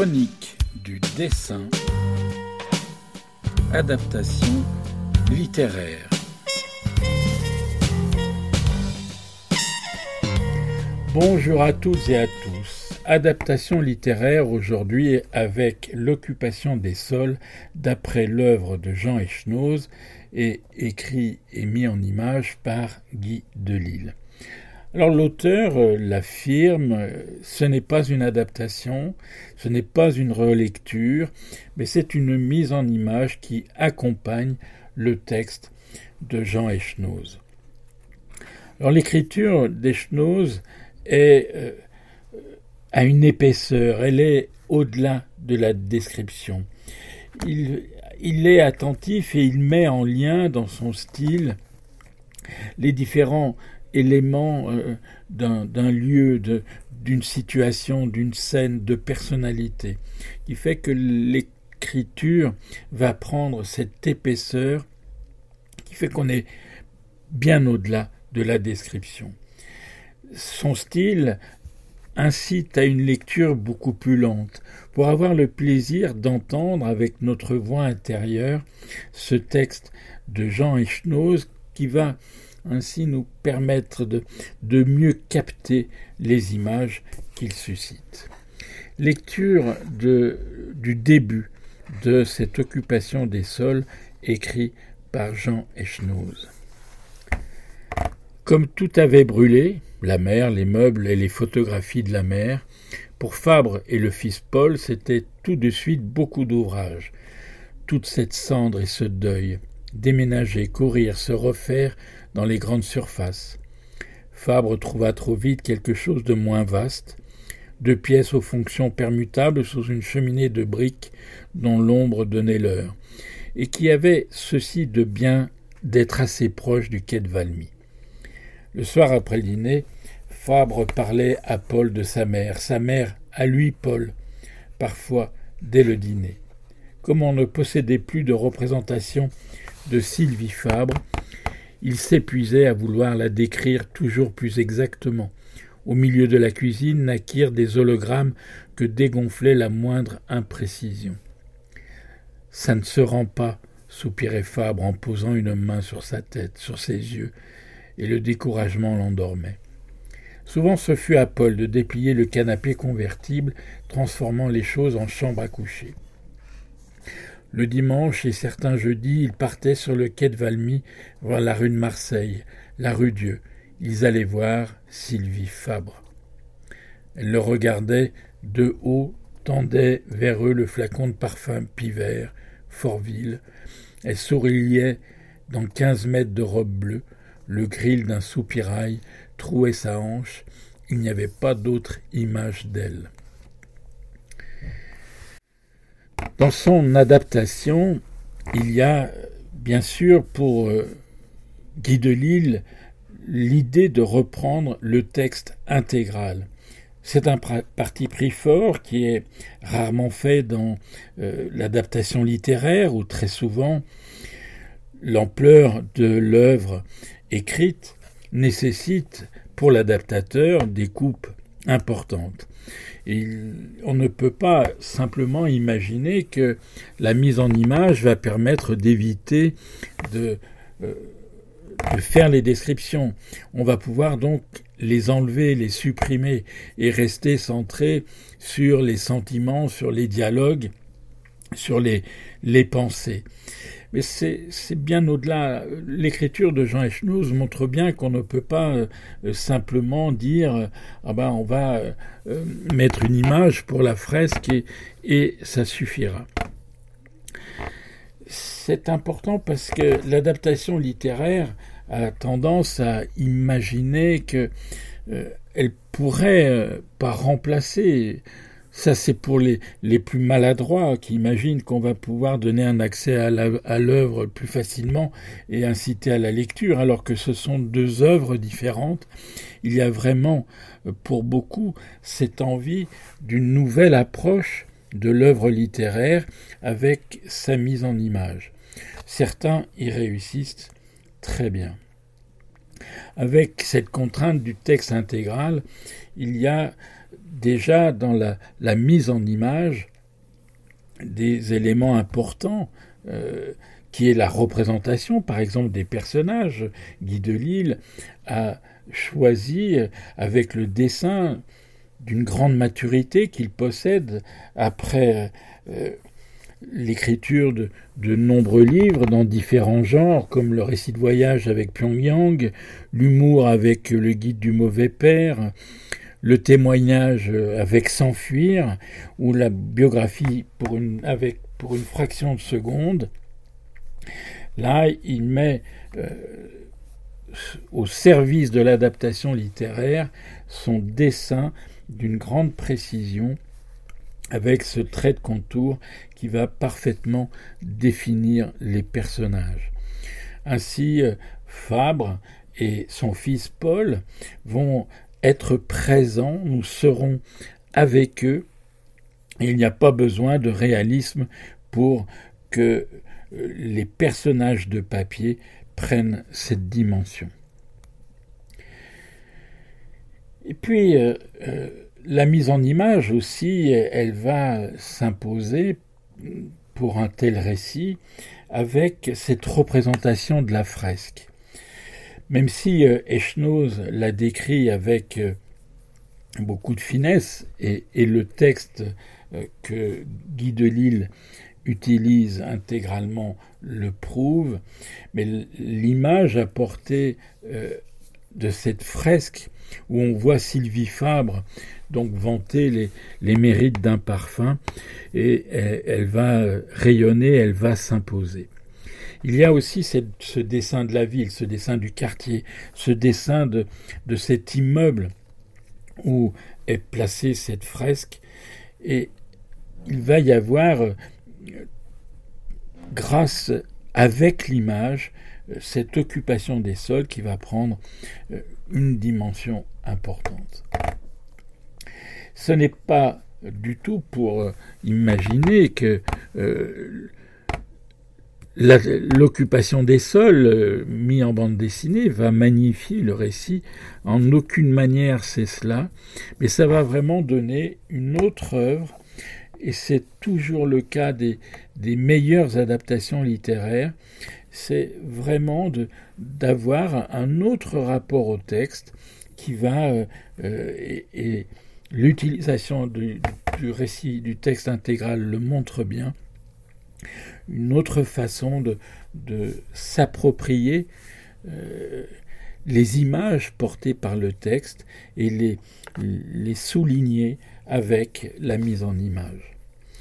Chronique du dessin, adaptation littéraire. Bonjour à toutes et à tous. Adaptation littéraire aujourd'hui avec L'occupation des sols d'après l'œuvre de Jean Echenoz et écrit et mis en image par Guy Delisle. Alors l'auteur l'affirme, ce n'est pas une adaptation, ce n'est pas une relecture, mais c'est une mise en image qui accompagne le texte de Jean Echenoz. Alors l'écriture d'Echenoz a une épaisseur, elle est au-delà de la description. Il est attentif et il met en lien dans son style les différents éléments d'un lieu, d'une situation, d'une scène, de personnalité, qui fait que l'écriture va prendre cette épaisseur qui fait qu'on est bien au-delà de la description. Son style incite à une lecture beaucoup plus lente, pour avoir le plaisir d'entendre avec notre voix intérieure ce texte de Jean Echenoz qui va ainsi nous permettre de mieux capter les images qu'il suscite. Lecture du début de cette occupation des sols écrit par Jean Echenoz. Comme tout avait brûlé, la mer, les meubles et les photographies de la mer, pour Fabre et le fils Paul, c'était tout de suite beaucoup d'ouvrage. Toute cette cendre et ce deuil, déménager, courir, se refaire dans les grandes surfaces. Fabre trouva trop vite quelque chose de moins vaste, 2 pièces aux fonctions permutables sous une cheminée de briques dont l'ombre donnait l'heure, et qui avait ceci de bien d'être assez proche du quai de Valmy. Le soir après le dîner, Fabre parlait à Paul de sa mère à lui Paul, parfois dès le dîner. Comme on ne possédait plus de représentation de Sylvie Fabre, il s'épuisait à vouloir la décrire toujours plus exactement. Au milieu de la cuisine naquirent des hologrammes que dégonflait la moindre imprécision. « Ça ne se rend pas », soupirait Fabre en posant une main sur sa tête, sur ses yeux, et le découragement l'endormait. Souvent ce fut à Paul de déplier le canapé convertible, transformant les choses en chambre à coucher. Le dimanche et certains jeudis, ils partaient sur le quai de Valmy voir la rue de Marseille, la rue Dieu. Ils allaient voir Sylvie Fabre. Elle le regardait de haut, tendait vers eux le flacon de parfum Pivert, Fortville. Elle souriait dans 15 mètres de robe bleue. Le grill d'un soupirail trouait sa hanche. Il n'y avait pas d'autre image d'elle. Dans son adaptation, il y a, bien sûr, pour Guy Delisle, l'idée de reprendre le texte intégral. C'est un parti pris fort qui est rarement fait dans l'adaptation littéraire, où très souvent l'ampleur de l'œuvre écrite nécessite pour l'adaptateur des coupes importantes. Et on ne peut pas simplement imaginer que la mise en image va permettre d'éviter de faire les descriptions. On va pouvoir donc les enlever, les supprimer et rester centré sur les sentiments, sur les dialogues, sur les pensées. Mais c'est bien au-delà. L'écriture de Jean Echenoz montre bien qu'on ne peut pas simplement dire on va mettre une image pour la fresque et ça suffira. C'est important parce que l'adaptation littéraire a tendance à imaginer que elle pourrait pas remplacer. Ça, c'est pour les plus maladroits qui imaginent qu'on va pouvoir donner un accès à l'œuvre plus facilement et inciter à la lecture, alors que ce sont 2 œuvres différentes. Il y a vraiment, pour beaucoup, cette envie d'une nouvelle approche de l'œuvre littéraire avec sa mise en image. Certains y réussissent très bien. Avec cette contrainte du texte intégral, il y a déjà dans la mise en image des éléments importants qui est la représentation, par exemple, des personnages. Guy Delisle a choisi, avec le dessin d'une grande maturité qu'il possède après l'écriture de nombreux livres dans différents genres, comme le récit de voyage avec Pyongyang, l'humour avec le guide du mauvais père, le témoignage avec S'enfuir, ou la biographie pour une fraction de seconde. Là, il met au service de l'adaptation littéraire son dessin d'une grande précision avec ce trait de contour qui va parfaitement définir les personnages. Ainsi, Fabre et son fils Paul vont être présents, nous serons avec eux, et il n'y a pas besoin de réalisme pour que les personnages de papier prennent cette dimension. Et puis, la mise en image aussi, elle va s'imposer pour un tel récit avec cette représentation de la fresque. Même si Echenoz l'a décrit avec beaucoup de finesse, et le texte que Guy Delisle utilise intégralement le prouve, mais l'image apportée de cette fresque où on voit Sylvie Fabre donc vanter les mérites d'un parfum, et elle va rayonner, elle va s'imposer. Il y a aussi ce dessin de la ville, ce dessin du quartier, ce dessin de cet immeuble où est placée cette fresque, et il va y avoir, grâce avec l'image, cette occupation des sols qui va prendre une dimension importante. Ce n'est pas du tout pour imaginer que l'occupation des sols mis en bande dessinée va magnifier le récit. En aucune manière c'est cela, mais ça va vraiment donner une autre œuvre, et c'est toujours le cas des meilleures adaptations littéraires. C'est vraiment d'avoir un autre rapport au texte qui va et l'utilisation du récit, du texte intégral le montre bien, une autre façon de s'approprier les images portées par le texte et les souligner avec la mise en image.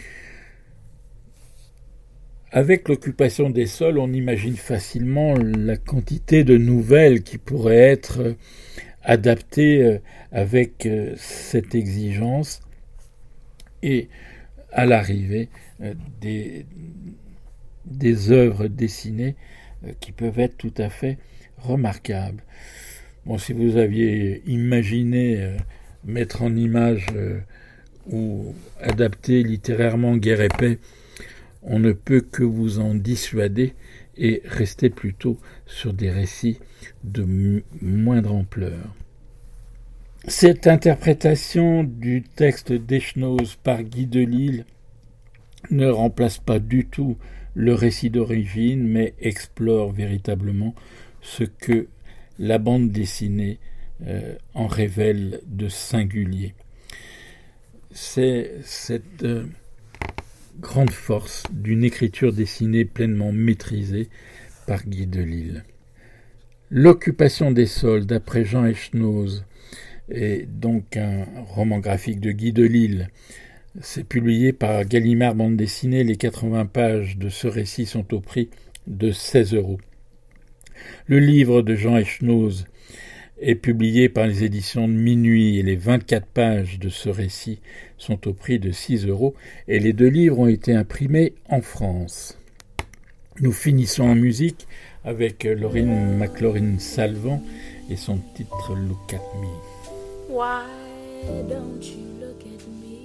Avec l'occupation des sols, on imagine facilement la quantité de nouvelles qui pourraient être adaptées avec cette exigence, et à l'arrivée des œuvres dessinées qui peuvent être tout à fait remarquables. Bon, si vous aviez imaginé mettre en image ou adapter littérairement Guerre et Paix, on ne peut que vous en dissuader et rester plutôt sur des récits de moindre ampleur. Cette interprétation du texte d'Echenoz par Guy Delisle ne remplace pas du tout le récit d'origine, mais explore véritablement ce que la bande dessinée en révèle de singulier. C'est cette grande force d'une écriture dessinée pleinement maîtrisée par Guy Delisle. L'occupation des sols, d'après Jean Echenoz, est donc un roman graphique de Guy Delisle. C'est publié par Gallimard Bande Dessinée. Les 80 pages de ce récit sont au prix de 16 €. Le livre de Jean Echenoz est publié par les éditions de Minuit, et les 24 pages de ce récit sont au prix de 6 €, et les 2 livres ont été imprimés en France. Nous finissons en musique avec Laurine McLaurin-Salvant et son titre Look at Me. Why don't you look at me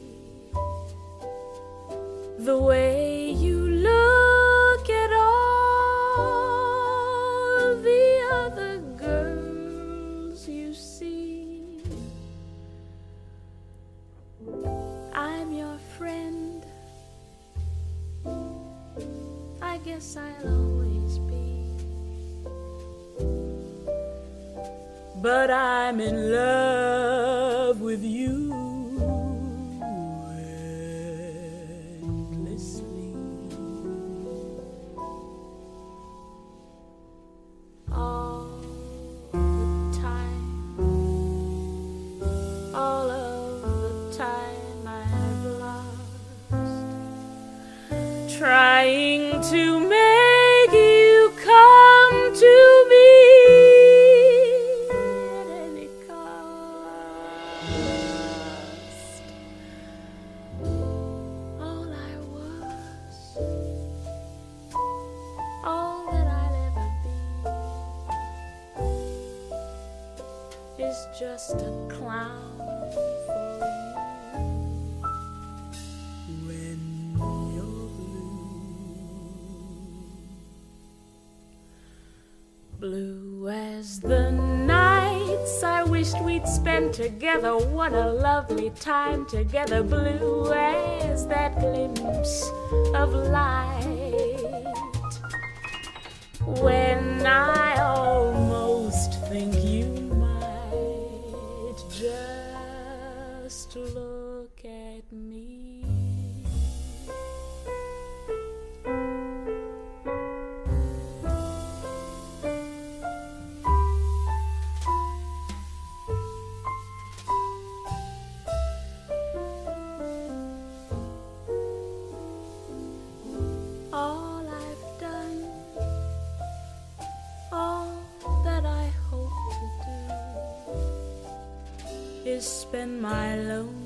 the way you look at all the other girls you see? I'm your friend, guess I'll always be. But I'm in love with you endlessly. All the time, all of the time I've lost, trying to make you come to me at any cost. All I was, all that I'll ever be, is just a clown for you when you're blue. Blue as the nights I wished we'd spend together. What a lovely time together. Blue as that glimpse of light when I almost think you might just look at me. All I've done, all that I hope to do, is spend my lonely